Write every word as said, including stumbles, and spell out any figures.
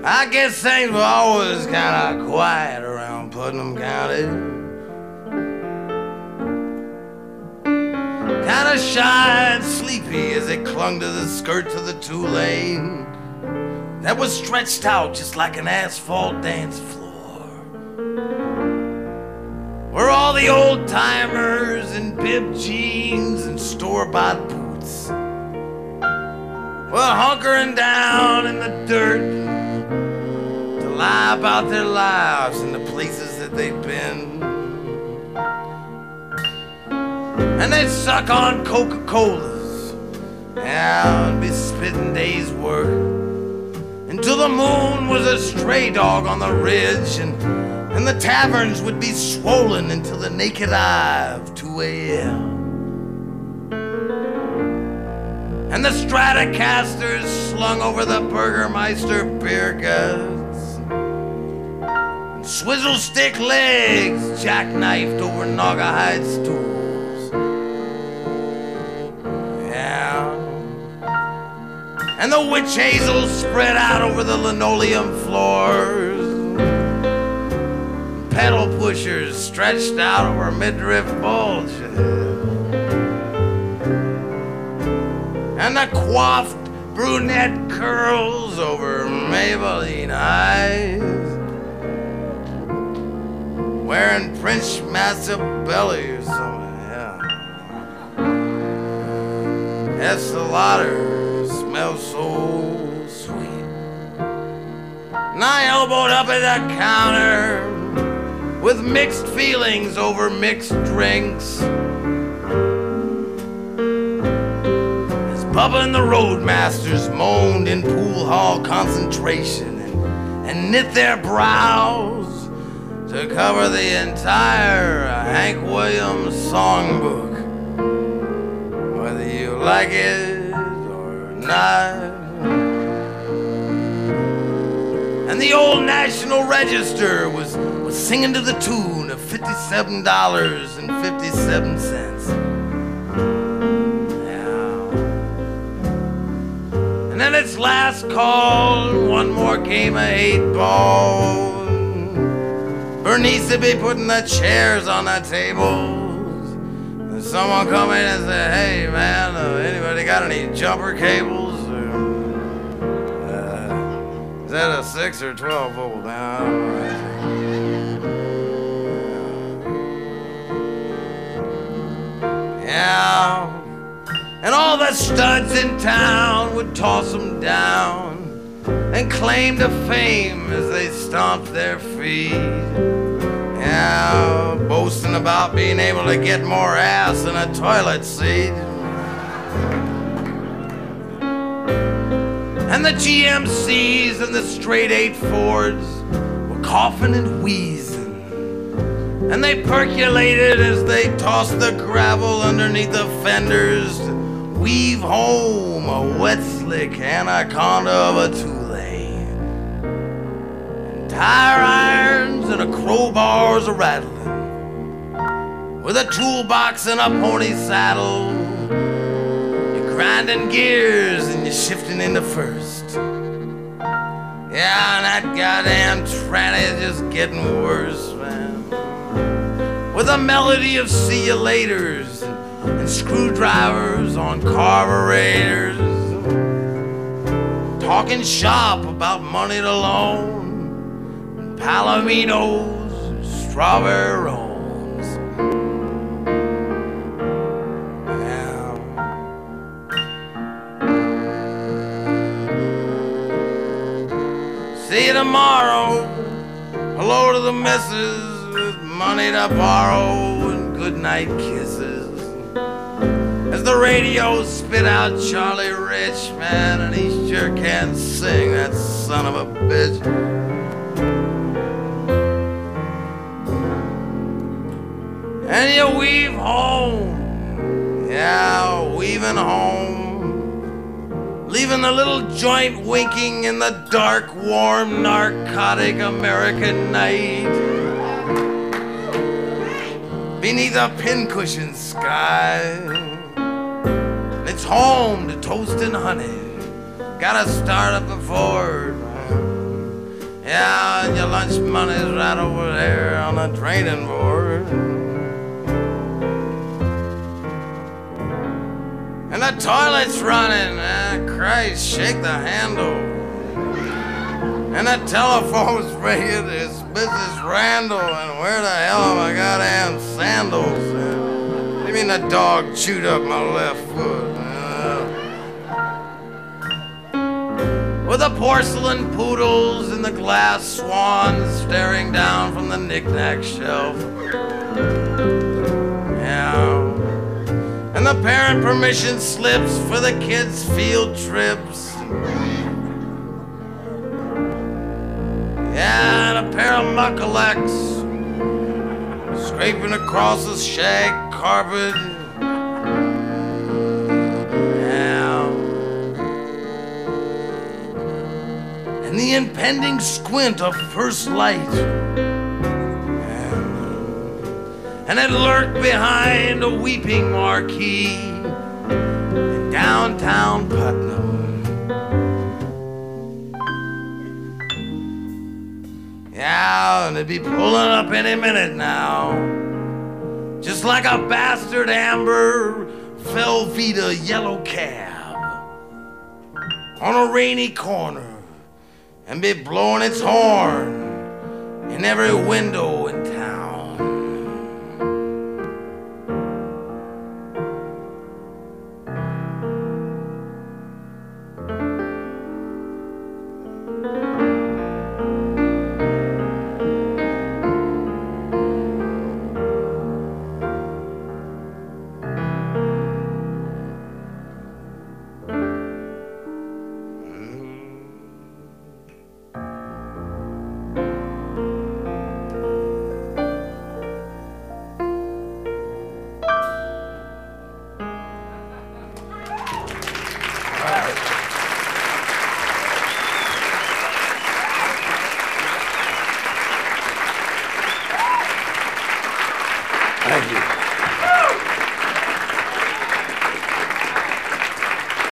I guess things were always kind of quiet around Putnam County. Kind of shy and sleepy as it clung to the skirts of the two-lane that was stretched out just like an asphalt dance floor, where all the old-timers in bib jeans and store-bought boots were hunkering down in the dirt to lie about their lives and the places that they've been. And they'd suck on Coca-Colas, yeah, and be spitting days' work until the moon was a stray dog on the ridge, and, and the taverns would be swollen until the naked eye of two A M And the Stratocasters slung over the Burgermeister beer guts, and swizzle stick legs jackknifed over Naugahyde stools. And the witch hazel spread out over the linoleum floors, pedal pushers stretched out over midriff bulges, and the coiffed brunette curls over Maybelline eyes, wearing French Machiavelli or something, yeah. Estee Lauder smells so sweet. And I elbowed up at the counter with mixed feelings over mixed drinks as Bubba and the Roadmasters moaned in pool hall concentration and, and knit their brows to cover the entire Hank Williams songbook, whether you like it night. And the old National Register was, was singing to the tune of fifty-seven dollars and fifty-seven cents. Yeah. And then its last call, one more game of eight ball. Bernice would be putting the chairs on the tables, and someone come in and say, "Hey man, uh, anybody got any jumper cables? Is that a six or twelve volt? Yeah. And all the studs in town would toss them down and claim to fame as they stomped their feet. Yeah, boasting about being able to get more ass in a toilet seat. And the G M Cs and the straight eight Fords were coughing and wheezing, and they percolated as they tossed the gravel underneath the fenders to weave home a wet slick anaconda of a two-lane. And tire irons and a crowbars a rattling, with a toolbox and a pony saddle. Grinding gears and you're shifting into first. Yeah, and that goddamn tranny is just getting worse, man. With a melody of see you laters and, and screwdrivers on carburetors, talking shop about money to loan, and palominos and strawberry rolls. See you tomorrow. Hello to the missus with money to borrow and goodnight kisses. As the radio spit out Charlie Rich, man, and he sure can't sing, that son of a bitch. And you weave home, yeah, weaving home, leaving the little joint winking in the dark, warm, narcotic American night beneath a pincushion sky. It's home to toast and honey. Gotta start up the Ford. Yeah, and your lunch money's right over there on the draining board. And the toilet's running. Ah, Christ, shake the handle. And the telephone's ringing. It's Missus Randall. And where the hell are my goddamn sandals? Uh, I mean, the dog chewed up my left foot. Uh, with the porcelain poodles and the glass swans staring down from the knick-knack shelf. Yeah. And the parent permission slips for the kids' field trips. Yeah, and a pair of muckalecks scraping across the shag carpet. Yeah. And the impending squint of first light. And it lurked behind a weeping marquee in downtown Putnam. Yeah, and it'd be pulling up any minute now, just like a bastard amber Velveeta yellow cab on a rainy corner, and be blowing its horn in every window in town.